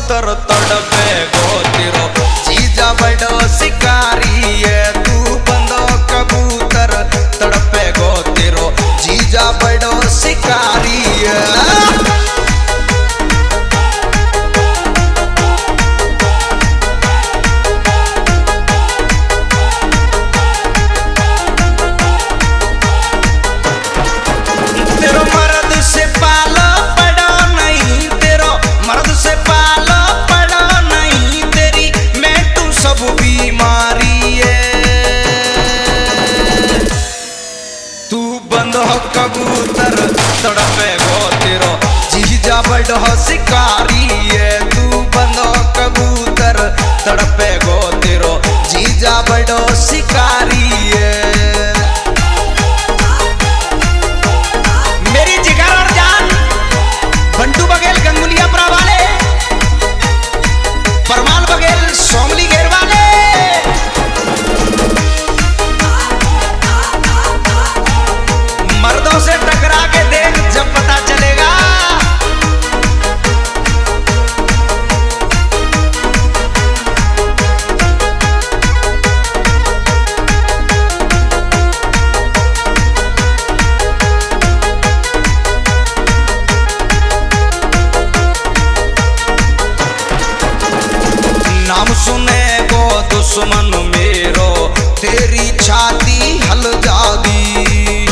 कबूतर तड़पे गोतिरो जीजा बड़ो शिकारी है। तू बंदो कबूतर तड़पे गोतिरो जीजा बड़ो शिकारी है। कबूतर तड़पे गोतिरो जीजा बड़ो शिकारी है। तू बंदो कबूतर तड़पे गोतिरो जीजा बड़ो शिकारी है। मेरी जिगर और जान बंटू बघेल गंगुलियापुरा वाले, परमाल बघेल सोमली घेर वाले, मर्दों से टकरा के देख जब पता चलेगा। नाम सुने वो दुश्मन मेरो तेरी छाती हल जागी।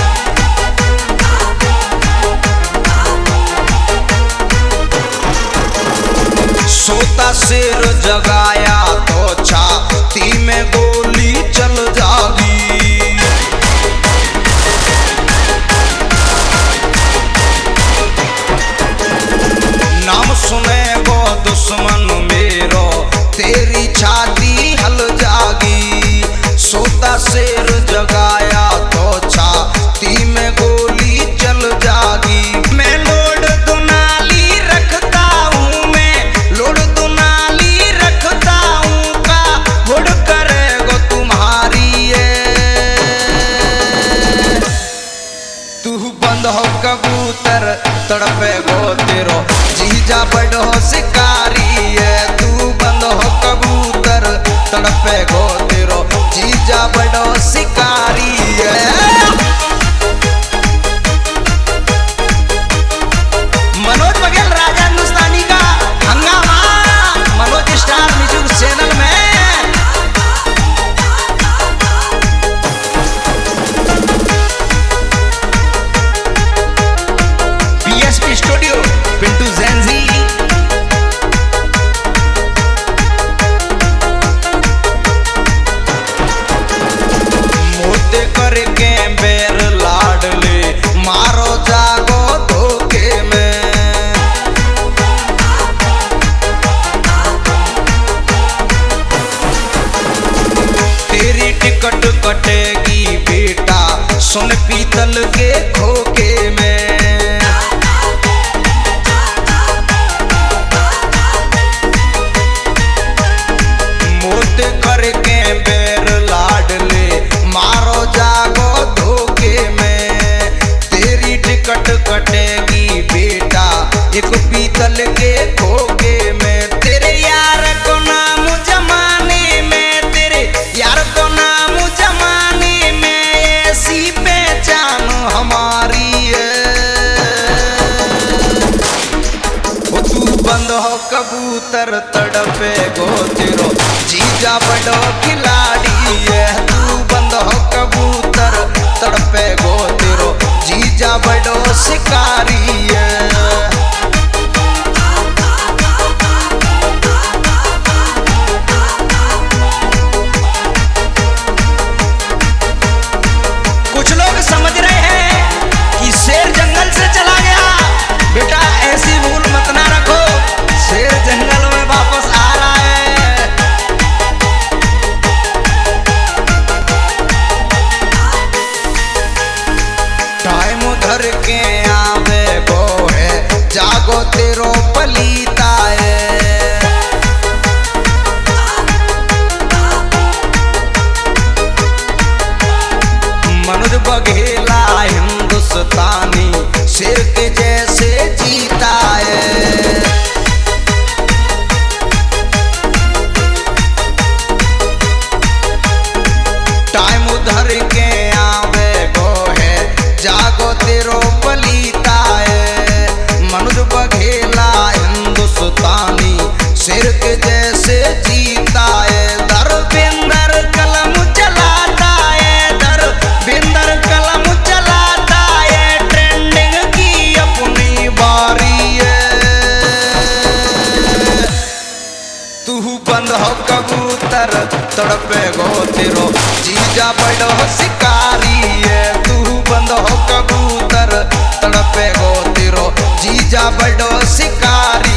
सोता सिर जगाया तो छाती में गोली चल जागी। नाम सुने वो दुश्मन मेरो तेरी छाती हल जागी। सोता सिर जगाया तो छाती में गोली चल जागी। मैं लोड दुनाली रखता हूँ, मैं लोड दुनाली रखता हूँ का हुड करेगो तुम्हारी है। तू बंद हो कबूतर तड़पे गोतिरो जीजा बड़ो शिकारी है। तू बंद हो कबूतर तड़पे गोतिरो जीजा बड़ो शिकारी है। मनोज बघेल राजा हिंदुस्तानी का हंगामा मनोज स्टार म्यूजिक चैनल में। BSP studio Pintu Jainji. मोते करके बेर लाडले मारो जागो धोखे में। तेरी टिकट कटेगी बेटा सुन पीतल के खोखे में। मोत करके बेर लाडले मारो जागो धोखे में। तेरी टिकट कटेगी बेटा एक पीतल के खोखे में। तेरे यार को नाम जमाने में, तेरे यार को नाम जमाने में ऐसी पहचान हमारी है। वो तू बंद हो कबूतर तड़पे गोतिरो जीजा बड़ो खिलाड़ी है। तू बंद हो कबूतर तड़पे गोतिरो जीजा बड़ो शिकारी है। कुछ लोग समझ रहे हैं कि शेर जंगल से चला गया, बेटा ऐसी भूल मत ना रखो। शेर जंगल में वापस आ रहा है। टाइम धर के आवे वो है जागो तेरो पलीता है। मनोज बघेला हिंदुस्तानी शेर के जैसे जीता है। तेरो जीजा बड़ो शिकारी है, तू बंद हो कबूतर तड़पे गो तेरो जीजा बड़ो शिकारी।